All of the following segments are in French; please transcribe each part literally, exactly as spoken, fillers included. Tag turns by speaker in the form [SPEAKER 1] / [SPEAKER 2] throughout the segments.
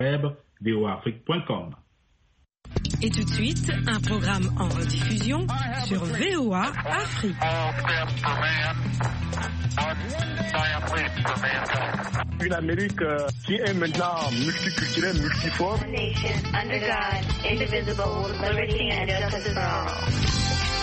[SPEAKER 1] web v o a afrique point com.
[SPEAKER 2] Et tout de suite, un programme en rediffusion sur V O A Afrique.
[SPEAKER 3] Une Amérique euh, qui est maintenant multiculturelle, multiforme.
[SPEAKER 4] Nation under God, indivisible, with liberty and justice for all.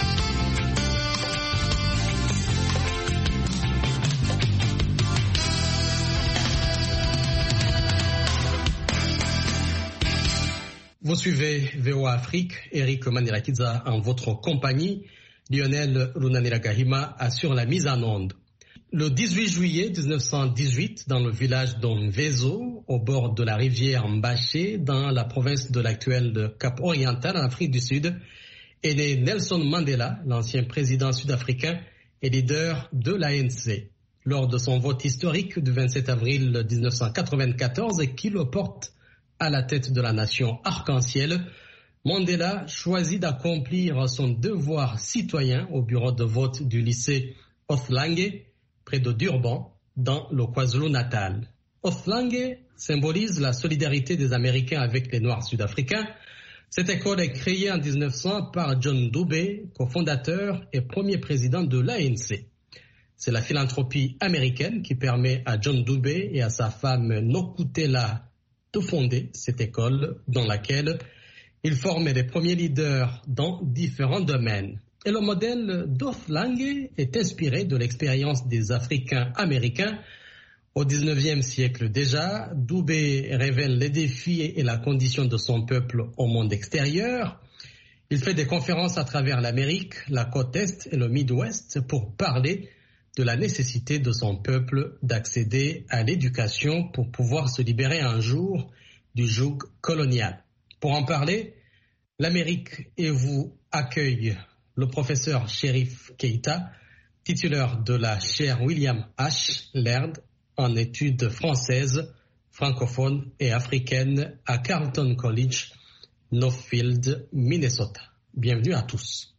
[SPEAKER 5] Vous suivez V O A Afrique, Eric Manirakiza en votre compagnie. Lionel Runaniragahima assure la mise en onde. Le dix-huit juillet mille neuf cent dix-huit, dans le village d'Omvezo, au bord de la rivière Mbaché, dans la province de l'actuel Cap-Oriental, en Afrique du Sud, est né Nelson Mandela, l'ancien président sud-africain et leader de l'A N C. Lors de son vote historique du vingt-sept avril mille neuf cent quatre-vingt-quatorze, qui le porte à la tête de la nation arc-en-ciel, Mandela choisit d'accomplir son devoir citoyen au bureau de vote du lycée Othlange, près de Durban, dans le KwaZulu-Natal. Othlange symbolise la solidarité des Américains avec les Noirs sud-africains. Cette école est créée en dix-neuf cents par John Dube, cofondateur et premier président de l'A N C. C'est la philanthropie américaine qui permet à John Dube et à sa femme Nokutela de fonder cette école dans laquelle il formait les premiers leaders dans différents domaines. Et le modèle d'Othlange est inspiré de l'expérience des Africains américains. Au dix-neuvième siècle déjà, Dube révèle les défis et la condition de son peuple au monde extérieur. Il fait des conférences à travers l'Amérique, la côte Est et le Midwest pour parler de la nécessité de son peuple d'accéder à l'éducation pour pouvoir se libérer un jour du joug colonial. Pour en parler, l'Amérique et vous accueille le professeur Cherif Keita, titulaire de la chaire William H. Laird en études françaises, francophones et africaines à Carleton College, Northfield, Minnesota. Bienvenue à tous.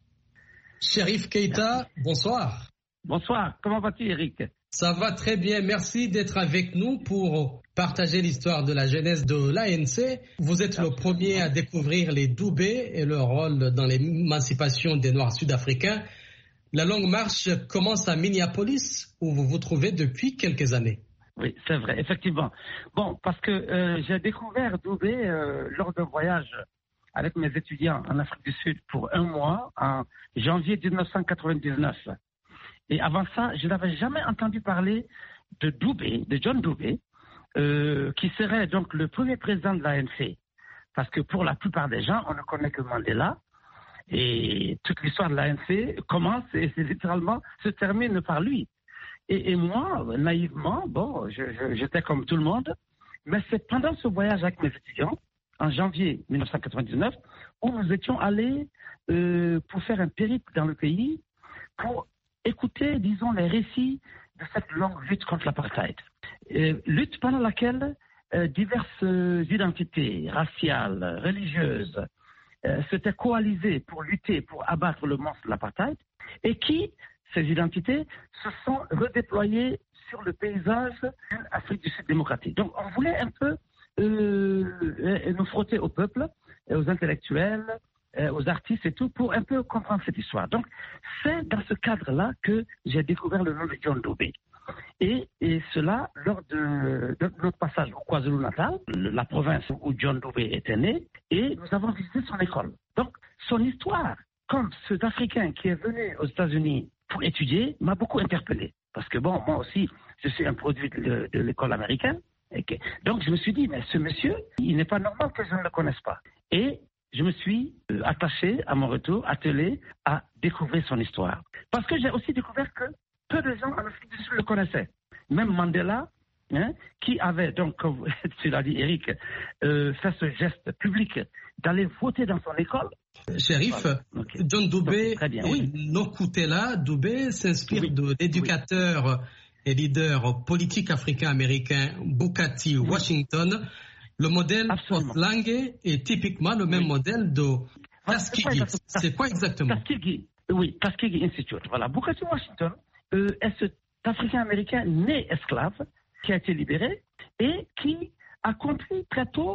[SPEAKER 5] Cherif Keita, bonsoir.
[SPEAKER 6] Bonsoir, comment vas-tu Eric?
[SPEAKER 5] Ça va très bien, merci d'être avec nous pour partager l'histoire de la jeunesse de l'A N C. Vous êtes le premier à découvrir les Dube et leur rôle dans l'émancipation des Noirs sud-africains. La longue marche commence à Minneapolis, où vous vous trouvez depuis quelques années.
[SPEAKER 6] Oui, c'est vrai, effectivement. Bon, parce que euh, j'ai découvert Dube euh, lors d'un voyage avec mes étudiants en Afrique du Sud pour un mois, en janvier dix-neuf cent quatre-vingt-dix-neuf. Et avant ça, je n'avais jamais entendu parler de Dube, de John Dube, euh, qui serait donc le premier président de l'A N C. Parce que pour la plupart des gens, on ne connaît que Mandela. Et toute l'histoire de l'A N C commence et c'est littéralement se termine par lui. Et, et moi, naïvement, bon, je, je, j'étais comme tout le monde. Mais c'est pendant ce voyage avec mes étudiants, en janvier dix-neuf cent quatre-vingt-dix-neuf, où nous étions allés euh, pour faire un périple dans le pays pour écouter, disons, les récits de cette longue lutte contre l'apartheid. Euh, lutte pendant laquelle euh, diverses euh, identités raciales, religieuses, euh, s'étaient coalisées pour lutter, pour abattre le monstre de l'apartheid, et qui, ces identités, se sont redéployées sur le paysage de l'Afrique du Sud démocratique. Donc, on voulait un peu euh, nous frotter au peuple, et aux intellectuels, aux artistes et tout, pour un peu comprendre cette histoire. Donc, c'est dans ce cadre-là que j'ai découvert le nom de John Dube. Et, et cela, lors de, de notre passage au KwaZulu-Natal, la province où John Dube était né, et nous avons visité son école. Donc, son histoire, comme cet Africain qui est venu aux États-Unis pour étudier, m'a beaucoup interpellé. Parce que, bon, moi aussi, je suis un produit de, de l'école américaine. Et que, donc, je me suis dit, mais ce monsieur, il n'est pas normal que je ne le connaisse pas. Et je me suis attaché, à mon retour, attelé à découvrir son histoire. Parce que j'ai aussi découvert que peu de gens en Afrique du Sud le connaissaient. Même Mandela, hein, qui avait, donc, comme tu l'as dit, Eric, euh, fait ce geste public d'aller voter dans son école.
[SPEAKER 5] Shérif, voilà. Okay. John Dube et oui. Nokutela Dube s'inspire oui. de l'éducateur oui. et leader politique africain-américain Booker T. Oui. Washington. Le modèle Othlange est typiquement le même oui. modèle de Tuskegee. C'est quoi exactement?
[SPEAKER 6] Tuskegee, oui, Tuskegee Institute. Voilà, Booker T. Washington euh, est cet Africain-Américain né esclave qui a été libéré et qui a compris très tôt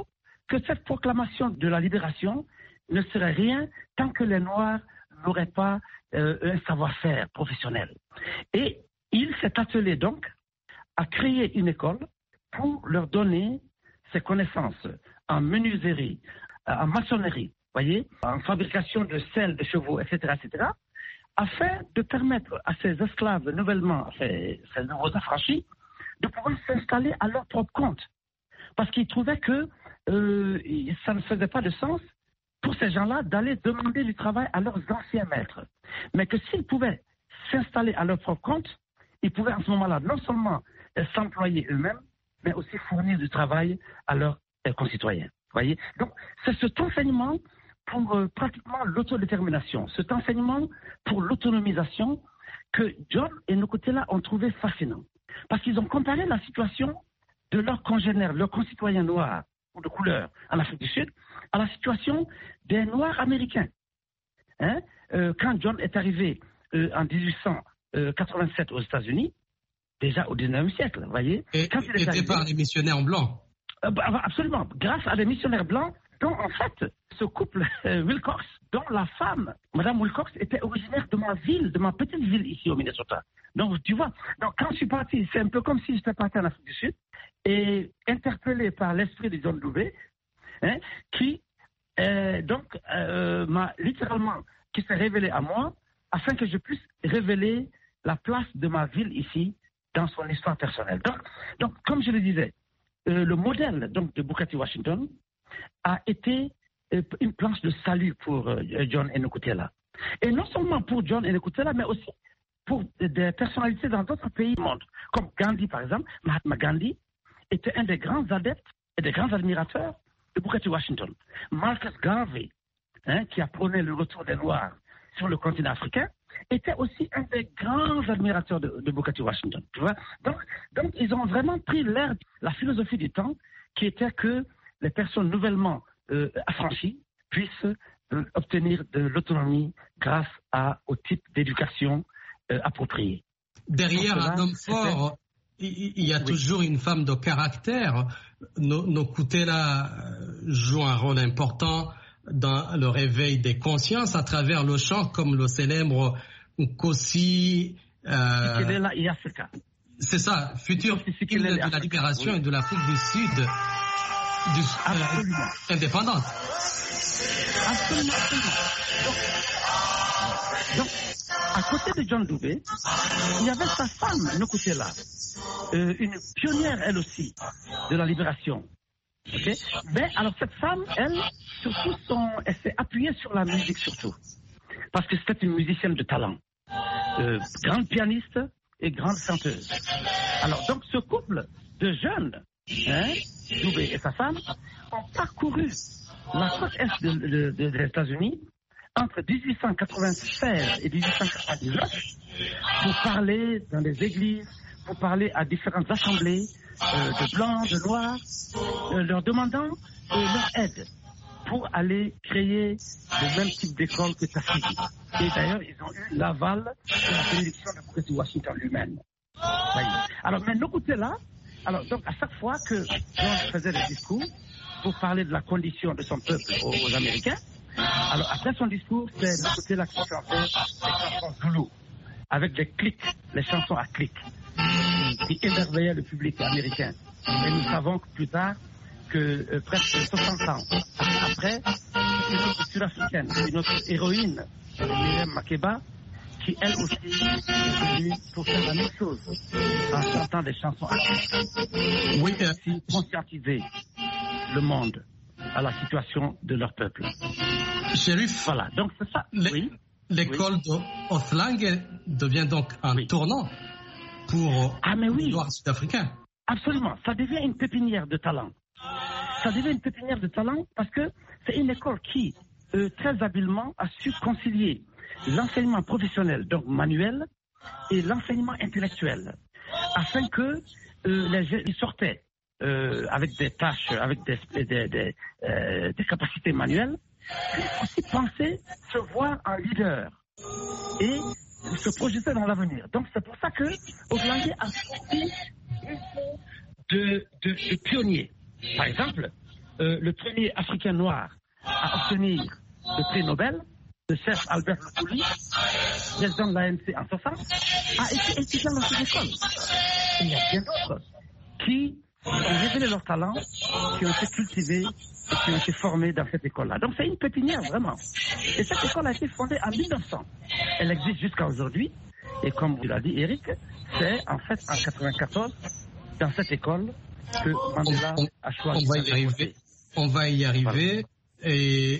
[SPEAKER 6] que cette proclamation de la libération ne serait rien tant que les Noirs n'auraient pas euh, un savoir-faire professionnel. Et il s'est attelé donc à créer une école pour leur donner ses connaissances en menuiserie, en maçonnerie, voyez, en fabrication de selles de chevaux, et cetera, et cetera, afin de permettre à ces esclaves nouvellement, ces, ces nouveaux affranchis, de pouvoir s'installer à leur propre compte. Parce qu'ils trouvaient que euh, ça ne faisait pas de sens pour ces gens-là d'aller demander du travail à leurs anciens maîtres. Mais que s'ils pouvaient s'installer à leur propre compte, ils pouvaient à ce moment-là non seulement euh, s'employer eux-mêmes, mais aussi fournir du travail à leurs euh, concitoyens. Voyez. Donc, c'est cet enseignement pour euh, pratiquement l'autodétermination, cet enseignement pour l'autonomisation que John et Nkutela ont trouvé fascinant. Parce qu'ils ont comparé la situation de leurs congénères, leurs concitoyens noirs ou de couleur en Afrique du Sud, à la situation des Noirs américains. Hein? Euh, quand John est arrivé euh, en dix-huit cent quatre-vingt-sept aux États-Unis, déjà au dix-neuvième siècle, vous voyez.
[SPEAKER 5] Et
[SPEAKER 6] quand il est arrivé,
[SPEAKER 5] par des missionnaires blancs.
[SPEAKER 6] Euh, bah, absolument, grâce à des missionnaires blancs, dont en fait, ce couple euh, Wilcox, dont la femme, Madame Wilcox, était originaire de ma ville, de ma petite ville ici au Minnesota. Donc, tu vois, donc, quand je suis parti, c'est un peu comme si j'étais parti en Afrique du Sud, et interpellé par l'esprit de John Dubé, hein, qui, euh, donc, euh, m'a littéralement, qui s'est révélé à moi, afin que je puisse révéler la place de ma ville ici, dans son histoire personnelle. Donc, donc comme je le disais, euh, le modèle donc, de Booker T. Washington a été euh, une planche de salut pour euh, John et Nkutela. Et non seulement pour John et Nkutela, mais aussi pour des personnalités dans d'autres pays du monde, comme Gandhi par exemple. Mahatma Gandhi était un des grands adeptes et des grands admirateurs de Booker T. Washington. Marcus Garvey, hein, qui a prôné le retour des Noirs sur le continent africain, était aussi un des grands admirateurs de, de Booker T. Washington. Tu vois? Donc, donc, ils ont vraiment pris l'air, la philosophie du temps, qui était que les personnes nouvellement euh, affranchies puissent euh, obtenir de l'autonomie grâce à, au type d'éducation euh, appropriée.
[SPEAKER 5] Derrière un homme fort, il, il y a oui. toujours une femme de caractère. Nkutela joue un rôle important dans le réveil des consciences à travers le chant comme le célèbre Nkosi. Euh, c'est ça, futur hymne de la libération oui. et de l'Afrique du Sud du, euh, indépendante.
[SPEAKER 6] Absolument, absolument. Donc, donc, à côté de John Dubé, il y avait sa femme, Nkutela, euh, une pionnière elle aussi de la libération. Okay. Mais alors cette femme, elle, surtout son, elle s'est appuyée sur la musique surtout, parce que c'était une musicienne de talent, euh, grande pianiste et grande chanteuse. Alors donc ce couple de jeunes, hein, Dubé et sa femme, ont parcouru la côte est de, de, de, des États-Unis entre dix-huit cent quatre-vingt-seize et dix-huit cent quatre-vingt-dix-neuf pour parler dans les églises, pour parler à différentes assemblées euh, de blancs, de noirs, euh, leur demandant euh, leur aide pour aller créer le même type d'école que Tuskegee. Et d'ailleurs, ils ont eu l'aval de la bénédiction de Booker T. Washington lui-même. Alors, mais Nkutela, alors donc à chaque fois que John faisait des discours pour parler de la condition de son peuple aux, aux Américains, alors après son discours, c'est Nkutela qui chantait les chansons zoulou, avec des clics, les chansons à clics, qui émerveillaient le public américain. Et nous savons que plus tard, que euh, presque soixante ans après, une autre sud-africaine, une autre héroïne, Miriam Makeba, qui elle aussi est venue pour faire la même chose, en chantant des chansons à clics. Oui, aussi conscientiser le monde à la situation de leur peuple.
[SPEAKER 5] Chérif,
[SPEAKER 6] voilà, donc c'est ça. Oui.
[SPEAKER 5] L'école oui. de Othlang devient donc un oui. tournant pour
[SPEAKER 6] ah, mais oui.
[SPEAKER 5] les Noirs sud-africains.
[SPEAKER 6] Absolument, ça devient une pépinière de talent. Ça devient une pépinière de talent parce que c'est une école qui, euh, très habilement, a su concilier l'enseignement professionnel, donc manuel, et l'enseignement intellectuel, afin que euh, les jeunes sortaient euh, avec des tâches, avec des, des, des, euh, des capacités manuelles, et aussi penser se voir en leader et se projeter dans l'avenir. Donc c'est pour ça que Othlang a sorti de, de, de pionniers. Par exemple, euh, le premier Africain noir à obtenir le prix Nobel, le chef Albert Luthuli, président de l'A N C en soixante, a été étudiant dans cette école. Et il y a bien d'autres qui ont révélé leur talent, qui ont été cultivés et qui ont été formés dans cette école-là. Donc c'est une pépinière vraiment. Et cette école a été fondée en mille neuf cents. Elle existe jusqu'à aujourd'hui. Et comme vous l'a dit Eric, c'est en fait en quatre-vingt-quatorze, dans cette école, que Mandela
[SPEAKER 5] on,
[SPEAKER 6] a choisi.
[SPEAKER 5] On va y arriver. On va y arriver. Et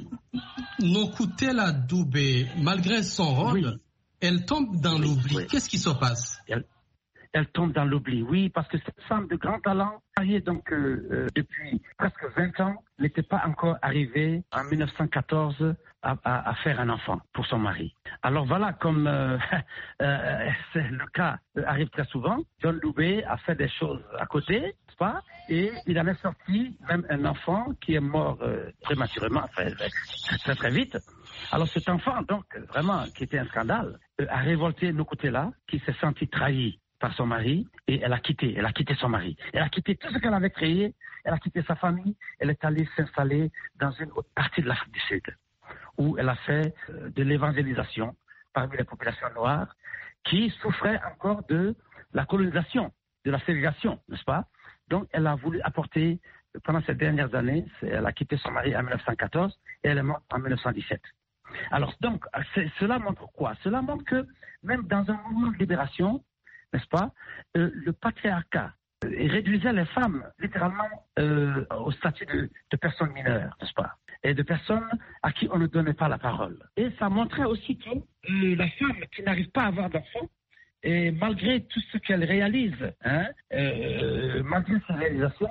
[SPEAKER 5] Nokutela Dube, malgré son rôle, oui. elle tombe dans oui, l'oubli. Oui. Qu'est-ce qui se passe?
[SPEAKER 6] elle, elle tombe dans l'oubli, oui, parce que cette femme de grand talent, mariée donc euh, euh, depuis presque vingt ans, n'était pas encore arrivée en mille neuf cent quatorze à, à, à faire un enfant pour son mari. Alors voilà, comme euh, euh, c'est le cas euh, arrive très souvent, John Dube a fait des choses à côté, n'est-ce pas? Et il en est sorti même un enfant qui est mort euh, prématurément, enfin, très très vite. Alors cet enfant, donc vraiment, qui était un scandale, euh, a révolté Nokutela, qui s'est senti trahi par son mari, et elle a quitté, elle a quitté son mari. Elle a quitté tout ce qu'elle avait créé, elle a quitté sa famille, elle est allée s'installer dans une autre partie de l'Afrique du Sud, où elle a fait euh, de l'évangélisation parmi les populations noires, qui souffraient encore de la colonisation, de la ségrégation, n'est-ce pas? Donc, elle a voulu apporter, pendant ces dernières années, elle a quitté son mari en mille neuf cent quatorze et elle est morte en mille neuf cent dix-sept. Alors, donc, cela montre quoi? Cela montre que même dans un mouvement de libération, n'est-ce pas, euh, le patriarcat euh, réduisait les femmes littéralement euh, au statut de, de personnes mineures, n'est-ce pas? Et de personnes à qui on ne donnait pas la parole. Et ça montrait aussi que euh, la femme qui n'arrive pas à avoir d'enfant, et malgré tout ce qu'elle réalise, hein, euh, malgré ses réalisations,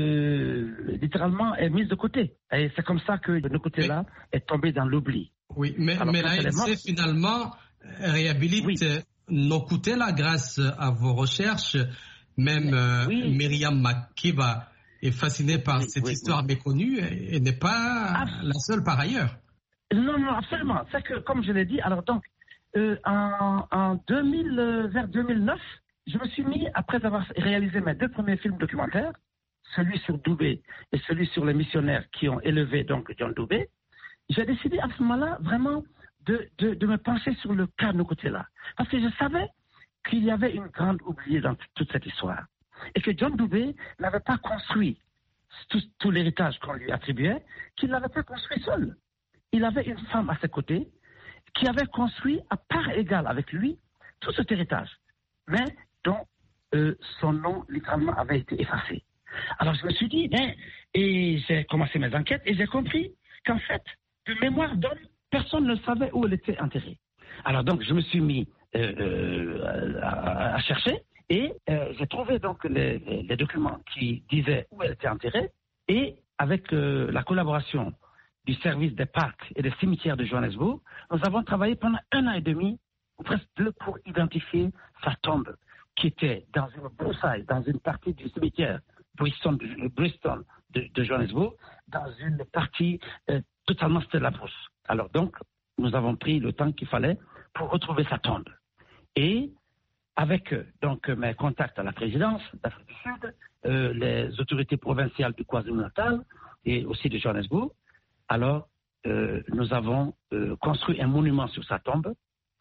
[SPEAKER 6] euh, littéralement est mise de côté. Et c'est comme ça que de côté-là est tombé dans l'oubli.
[SPEAKER 5] Oui, mais, mais l'A N C finalement réhabilite oui. Nokutela grâce à vos recherches. Même euh, oui. Myriam Makeba est fascinée par oui, cette oui, histoire oui. méconnue et, et n'est pas ah, la seule par ailleurs.
[SPEAKER 6] Non, non, absolument. C'est que, comme je l'ai dit, alors donc, Euh, en, en deux mille, euh, vers deux mille neuf, je me suis mis, après avoir réalisé mes deux premiers films documentaires, celui sur Dube et celui sur les missionnaires qui ont élevé donc John Dube, j'ai décidé à ce moment-là vraiment de, de, de me pencher sur le cas Nokutela. Parce que je savais qu'il y avait une grande oubliée dans toute cette histoire. Et que John Dube n'avait pas construit tout, tout l'héritage qu'on lui attribuait, qu'il n'avait pas construit seul. Il avait une femme à ses côtés qui avait construit à part égale avec lui tout cet héritage, mais dont euh, son nom littéralement avait été effacé. Alors je me suis dit, ben, et j'ai commencé mes enquêtes et j'ai compris qu'en fait, de mémoire d'homme, personne ne savait où elle était enterrée. Alors donc je me suis mis euh, euh, à, à chercher et euh, j'ai trouvé donc les, les, les documents qui disaient où elle était enterrée et avec euh, la collaboration du service des parcs et des cimetières de Johannesburg, nous avons travaillé pendant un an et demi, ou presque deux, pour identifier sa tombe, qui était dans une broussaille, dans une partie du cimetière Bristol de, Bristol de, de Johannesburg, dans une partie euh, totalement c'était la brousse. Alors donc, nous avons pris le temps qu'il fallait pour retrouver sa tombe. Et avec donc mes contacts à la présidence d'Afrique du Sud, euh, les autorités provinciales du KwaZulu-Natal et aussi de Johannesburg, alors euh, nous avons euh, construit un monument sur sa tombe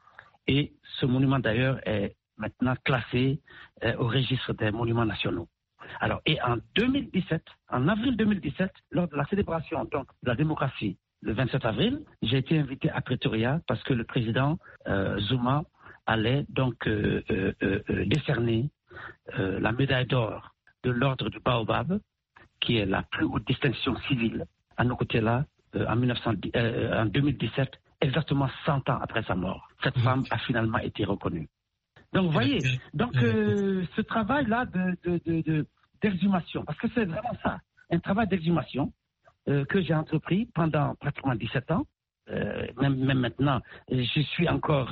[SPEAKER 6] et ce monument d'ailleurs est maintenant classé euh, au registre des monuments nationaux. Alors, et en deux mille dix-sept, en avril deux mille dix-sept, lors de la célébration donc, de la démocratie, le vingt-sept avril, j'ai été invité à Pretoria parce que le président euh, Zuma allait donc euh, euh, euh, décerner euh, la médaille d'or de l'ordre du Baobab, qui est la plus haute distinction civile à Nokutela, euh, en, mille neuf cent dix, euh, en deux mille dix-sept, exactement cent ans après sa mort. Cette mmh. femme a finalement été reconnue. Donc, vous voyez, donc euh, ce travail-là de, de, de, de, d'exhumation, parce que c'est vraiment ça, un travail d'exhumation euh, que j'ai entrepris pendant pratiquement dix-sept ans, euh, même, même maintenant, je suis encore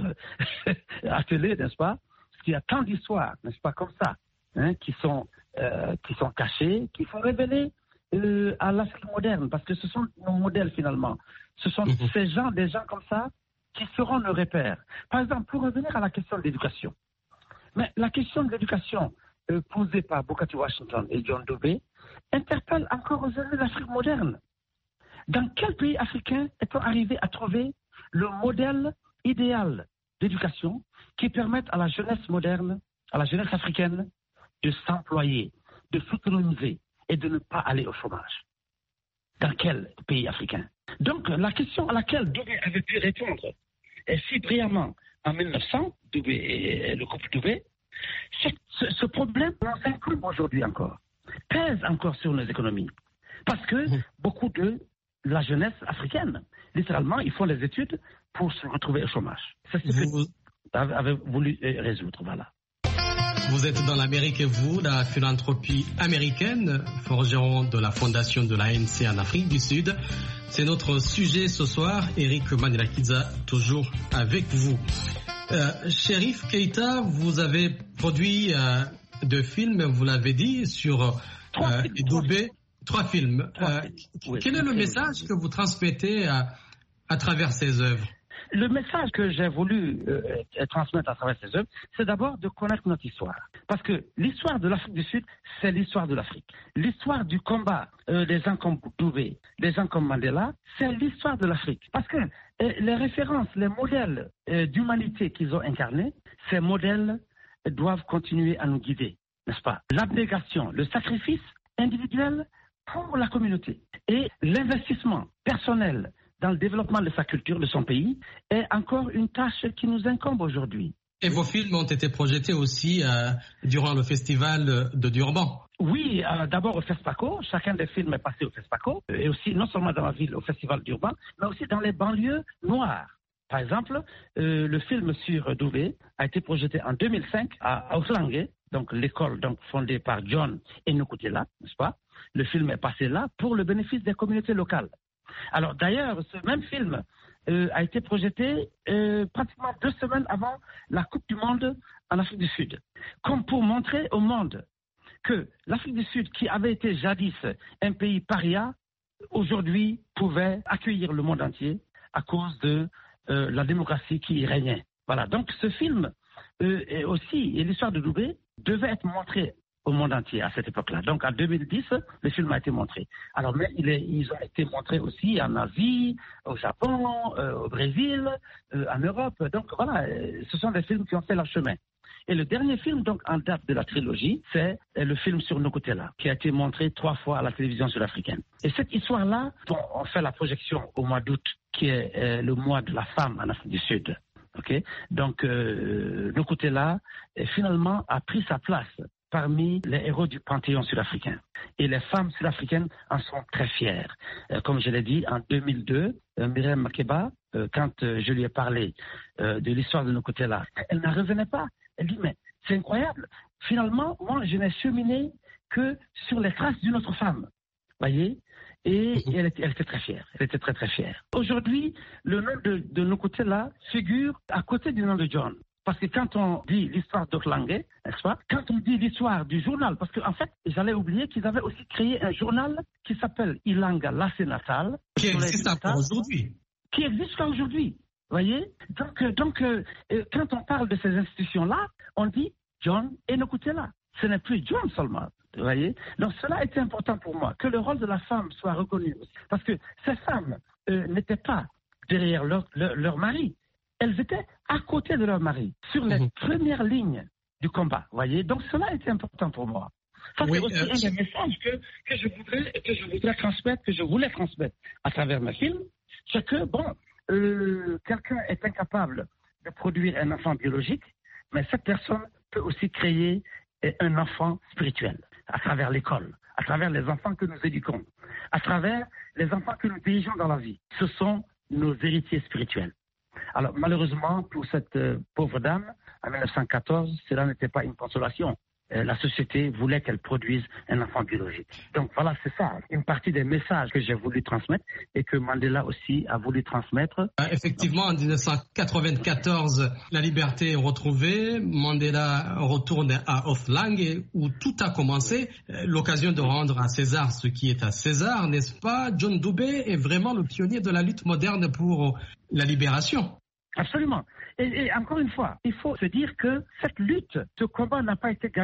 [SPEAKER 6] attelé, n'est-ce pas, parce qu'il y a tant d'histoires, n'est-ce pas, comme ça, hein, qui sont, euh, qui sont cachées, qu'il faut révéler euh, à l'Afrique moderne, parce que ce sont nos modèles finalement. Ce sont mmh. ces gens, des gens comme ça, qui seront nos repères. Par exemple, pour revenir à la question de l'éducation, mais la question de l'éducation euh, posée par Booker T. Washington et John Dube interpelle encore aujourd'hui l'Afrique moderne. Dans quel pays africain est-on arrivé à trouver le modèle idéal d'éducation qui permette à la jeunesse moderne, à la jeunesse africaine, de s'employer, de s'autonomiser et de ne pas aller au chômage? Dans quel pays africain? Donc, la question à laquelle Doubé avait pu répondre et si brillamment en mille neuf cents, Doubé et le couple Doubé, ce, ce problème nous incombe aujourd'hui encore, pèse encore sur nos économies. Parce que beaucoup de la jeunesse africaine, littéralement, ils font des études pour se retrouver au chômage. C'est ce que vous avez voulu résoudre, voilà.
[SPEAKER 5] Vous êtes dans l'Amérique et vous, la philanthropie américaine, forgeron de la fondation de l'A N C en Afrique du Sud. C'est notre sujet ce soir. Eric Manirakidza, toujours avec vous. Euh, Cherif Keita, vous avez produit euh, deux films, vous l'avez dit, sur euh, Doubé. Trois films. Trois films. Euh, oui, quel est le message que vous transmettez à, à travers ces œuvres?
[SPEAKER 6] Le message que j'ai voulu euh, transmettre à travers ces œuvres, c'est d'abord de connaître notre histoire. Parce que l'histoire de l'Afrique du Sud, c'est l'histoire de l'Afrique. L'histoire du combat euh, des gens comme Doubé, des gens comme Mandela, c'est l'histoire de l'Afrique. Parce que euh, les références, les modèles euh, d'humanité qu'ils ont incarnés, ces modèles euh, doivent continuer à nous guider, n'est-ce pas? L'abnégation, le sacrifice individuel pour la communauté et l'investissement personnel dans le développement de sa culture, de son pays, est encore une tâche qui nous incombe aujourd'hui.
[SPEAKER 5] Et vos films ont été projetés aussi euh, durant le festival de Durban.
[SPEAKER 6] Oui, euh, d'abord au FESPACO. Chacun des films est passé au FESPACO. Et aussi, non seulement dans la ville, au festival d'Urban, mais aussi dans les banlieues noires. Par exemple, euh, le film sur Doubé a été projeté en deux mille cinq à Auflange, donc l'école donc, fondée par John Enokutela, n'est-ce pas? Le film est passé là pour le bénéfice des communautés locales. Alors d'ailleurs, ce même film euh, a été projeté euh, pratiquement deux semaines avant la Coupe du Monde en Afrique du Sud, comme pour montrer au monde que l'Afrique du Sud, qui avait été jadis un pays paria, aujourd'hui pouvait accueillir le monde entier à cause de euh, la démocratie qui y régnait. Voilà, donc ce film euh, et aussi, et l'histoire de Doubé, devait être montré au monde entier à cette époque-là. Donc en deux mille dix, le film a été montré. Alors mais il est, ils ont été montrés aussi en Asie, au Japon, euh, au Brésil, euh, en Europe. Donc voilà, euh, ce sont des films qui ont fait leur chemin. Et le dernier film, donc en date de la trilogie, c'est euh, le film sur Nokutela, qui a été montré trois fois à la télévision sud-africaine. Et cette histoire-là, dont on fait la projection au mois d'août, qui est euh, le mois de la femme en Afrique du Sud. Okay? Donc euh, Nokutela, euh, finalement, a pris sa place parmi les héros du panthéon sud-africain. Et les femmes sud-africaines en sont très fières. Euh, comme je l'ai dit, en deux mille deux, euh, Myriam Makeba, euh, quand euh, je lui ai parlé euh, de l'histoire de Nokutela, elle n'en revenait pas. Elle dit, mais c'est incroyable. Finalement, moi, je n'ai cheminé que sur les traces d'une autre femme. Voyez? Et, et elle, était, elle était très fière. Elle était très, très fière. Aujourd'hui, le nom de, de Nokutela figure à côté du nom de John. Parce que quand on dit l'histoire d'Oflangue, n'est-ce pas? Quand on dit l'histoire du journal, parce qu'en fait, j'allais oublier qu'ils avaient aussi créé un journal qui s'appelle Ilanga Lassé Natal.
[SPEAKER 5] Qui existe encore aujourd'hui.
[SPEAKER 6] Qui existe jusqu'à aujourd'hui. Voyez? Donc, donc euh, quand on parle de ces institutions-là, on dit John Enokutela. Ce n'est plus John seulement. Vous voyez? Donc cela était important pour moi, que le rôle de la femme soit reconnu aussi. Parce que ces femmes euh, n'étaient pas derrière leur, leur, leur mari. Elles étaient à côté de leur mari, sur les mmh. premières lignes du combat. Voyez? Donc cela était important pour moi. Ça, oui, c'est aussi euh, un des messages que, que, je voudrais, que je voudrais transmettre, que je voulais transmettre à travers mes films. C'est que, bon, euh, quelqu'un est incapable de produire un enfant biologique, mais cette personne peut aussi créer un enfant spirituel à travers l'école, à travers les enfants que nous éduquons, à travers les enfants que nous dirigeons dans la vie. Ce sont nos héritiers spirituels. Alors, malheureusement, pour cette euh, pauvre dame, en mille neuf cent quatorze, cela n'était pas une consolation. Euh, la société voulait qu'elle produise un enfant biologique. Donc voilà, c'est ça, une partie des messages que j'ai voulu transmettre et que Mandela aussi a voulu transmettre.
[SPEAKER 5] Effectivement, en mille neuf cent quatre-vingt-quatorze, la liberté est retrouvée. Mandela retourne à Oflange où tout a commencé. L'occasion de rendre à César ce qui est à César, n'est-ce pas? John Doubé est vraiment le pionnier de la lutte moderne pour la libération.
[SPEAKER 6] Absolument. Et, et encore une fois, il faut se dire que cette lutte, ce combat n'a pas été gagné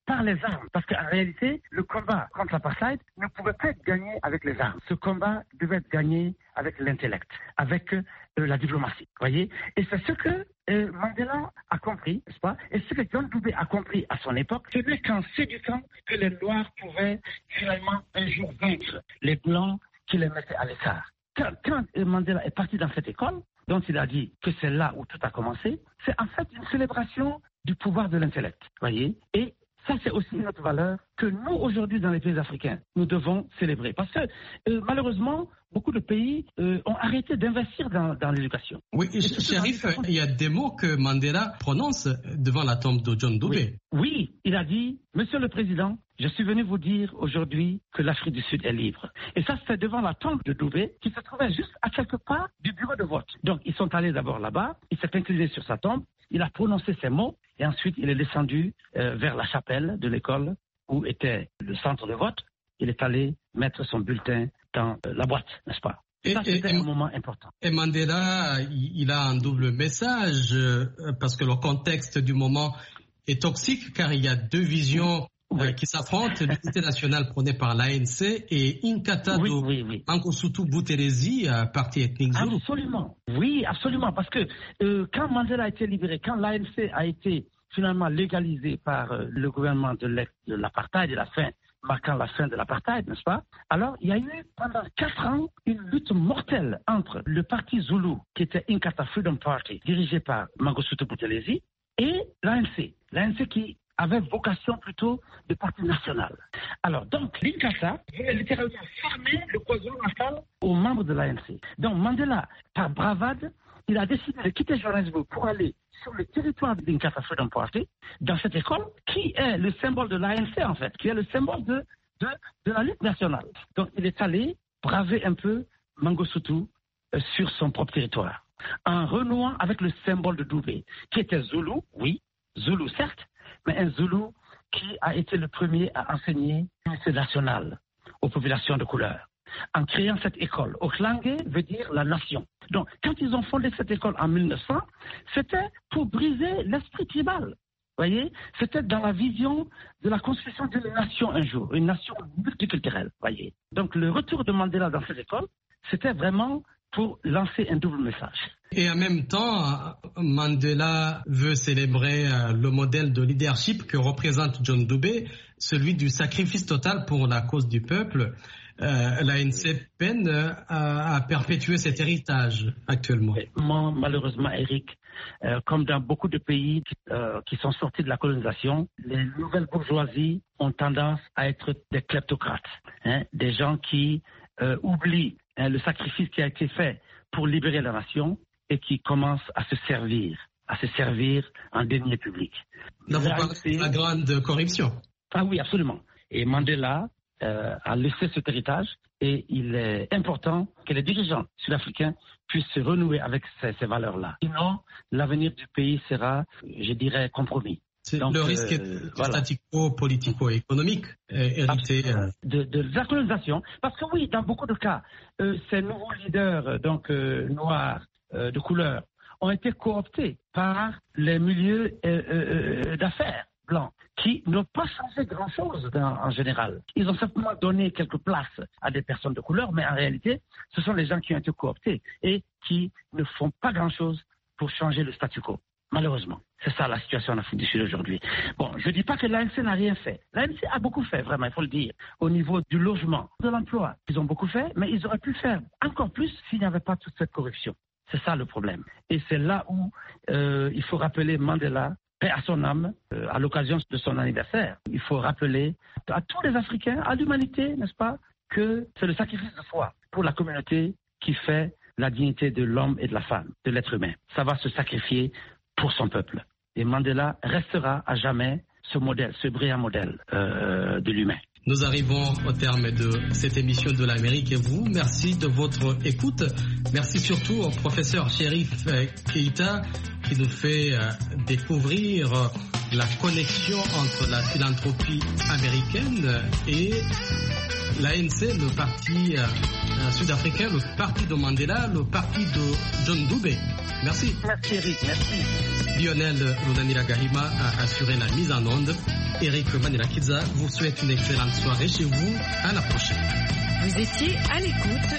[SPEAKER 6] par les armes. Parce qu'en réalité, le combat contre l'apartheid ne pouvait pas être gagné avec les armes. Ce combat devait être gagné avec l'intellect, avec euh, la diplomatie. Voyez. Et c'est ce que euh, Mandela a compris, n'est-ce pas? Et ce que John Dubé a compris à son époque, c'était qu'en séduisant que les Noirs pouvaient finalement un jour vaincre les Blancs qui les mettaient à l'écart. Quand, quand Mandela est parti dans cette école, dont il a dit que c'est là où tout a commencé, c'est en fait une célébration du pouvoir de l'intellect, voyez. Et ça, c'est aussi une autre valeur que nous, aujourd'hui, dans les pays africains, nous devons célébrer. Parce que, euh, malheureusement, beaucoup de pays euh, ont arrêté d'investir dans, dans l'éducation.
[SPEAKER 5] Oui, Chérif, il y a des mots que Mandela prononce devant la tombe de John Dubé.
[SPEAKER 6] Oui, oui, il a dit, Monsieur le Président, je suis venu vous dire aujourd'hui que l'Afrique du Sud est libre. Et ça, c'est devant la tombe de Dubé, qui se trouvait juste à quelques pas du bureau de vote. Donc, ils sont allés d'abord là-bas, il s'est incliné sur sa tombe, il a prononcé ces mots, et ensuite, il est descendu euh, vers la chapelle de l'école, où était le centre de vote. Il est allé mettre son bulletin dans euh, la boîte, n'est-ce pas? Et, ça, c'était et, un moment important.
[SPEAKER 5] Et Mandela, il a un double message, euh, parce que le contexte du moment est toxique, car il y a deux visions oui. euh, qui s'affrontent. L'unité nationale prônée par l'A N C et Inkatha
[SPEAKER 6] oui, oui, oui.
[SPEAKER 5] Mangosuthu Buthelezi, euh, parti ethnique Zulu.
[SPEAKER 6] Absolument, oui, absolument, parce que euh, quand Mandela a été libéré, quand l'A N C a été finalement légalisé par euh, le gouvernement de, de l'apartheid et la fin, marquant la fin de l'apartheid, n'est-ce pas? Alors, il y a eu pendant quatre ans une lutte mortelle entre le parti Zulu, qui était Inkatha Freedom Party, dirigé par Mangosuthu Buthelezi, et l'A N C. L'A N C qui avait vocation plutôt de parti national. Alors, donc, l'Inkatha voulait littéralement fermer le KwaZulu-Natal aux membres de l'A N C. Donc, Mandela, par bravade, il a décidé de quitter Johannesburg pour aller sur le territoire de l'Inkatha Freedom Party, dans cette école, qui est le symbole de l'A N C, en fait, qui est le symbole de, de, de la lutte nationale. Donc, il est allé braver un peu Mangosuthu euh, sur son propre territoire, en renouant avec le symbole de Dubé, qui était Zulu, oui, Zulu certes, mais un Zulu qui a été le premier à enseigner l'unité nationale aux populations de couleur. En créant cette école, Oklange veut dire la nation. Donc, quand ils ont fondé cette école en mille neuf cents, c'était pour briser l'esprit tribal. Voyez, c'était dans la vision de la construction d'une nation un jour, une nation multiculturelle. Voyez. Donc, le retour de Mandela dans cette école, c'était vraiment pour lancer un double message.
[SPEAKER 5] Et en même temps, Mandela veut célébrer le modèle de leadership que représente John Dubé, celui du sacrifice total pour la cause du peuple. Euh, L'A N C peine à, à perpétuer cet héritage actuellement.
[SPEAKER 6] Malheureusement, Eric, euh, comme dans beaucoup de pays euh, qui sont sortis de la colonisation, les nouvelles bourgeoisies ont tendance à être des kleptocrates, hein, des gens qui euh, oublient hein, le sacrifice qui a été fait pour libérer la nation et qui commencent à se servir, à se servir en deniers publics.
[SPEAKER 5] Là, vous parlez de la grande corruption.
[SPEAKER 6] Ah oui, absolument. Et Mandela euh, a laissé cet héritage et il est important que les dirigeants sud-africains puissent se renouer avec ces, ces valeurs-là. Sinon, l'avenir du pays sera, je dirais, compromis.
[SPEAKER 5] C'est Donc, le risque euh, est voilà. statico-politico-économique euh, hérité euh...
[SPEAKER 6] de, de la colonisation. Parce que oui, dans beaucoup de cas, euh, ces nouveaux leaders donc euh, noirs euh, de couleur ont été cooptés par les milieux euh, euh, d'affaires blancs qui n'ont pas changé grand-chose dans, en général. Ils ont simplement donné quelques places à des personnes de couleur, mais en réalité, ce sont les gens qui ont été cooptés et qui ne font pas grand-chose pour changer le statu quo. Malheureusement, c'est ça la situation en Afrique du Sud aujourd'hui. Bon, je ne dis pas que l'A N C n'a rien fait. L'A N C a beaucoup fait, vraiment, il faut le dire, au niveau du logement, de l'emploi. Ils ont beaucoup fait, mais ils auraient pu faire encore plus s'il n'y avait pas toute cette corruption. C'est ça le problème. Et c'est là où euh, il faut rappeler Mandela, paix à son âme, euh, à l'occasion de son anniversaire. Il faut rappeler à tous les Africains, à l'humanité, n'est-ce pas, que c'est le sacrifice de foi pour la communauté qui fait la dignité de l'homme et de la femme, de l'être humain. Ça va se sacrifier pour son peuple. Et Mandela restera à jamais ce modèle, ce brillant modèle euh, de l'humain.
[SPEAKER 5] Nous arrivons au terme de cette émission de l'Amérique et vous, merci de votre écoute. Merci surtout au professeur Chérif Keïta qui nous fait découvrir la connexion entre la philanthropie américaine et l'A N C, le parti euh, sud-africain, le parti de Mandela, le parti de John Dube. Merci.
[SPEAKER 6] Merci Eric, merci.
[SPEAKER 5] Lionel Runaniragahima a assuré la mise en onde. Eric Manirakidza vous souhaite une excellente soirée chez vous. À la prochaine.
[SPEAKER 2] Vous étiez à l'écoute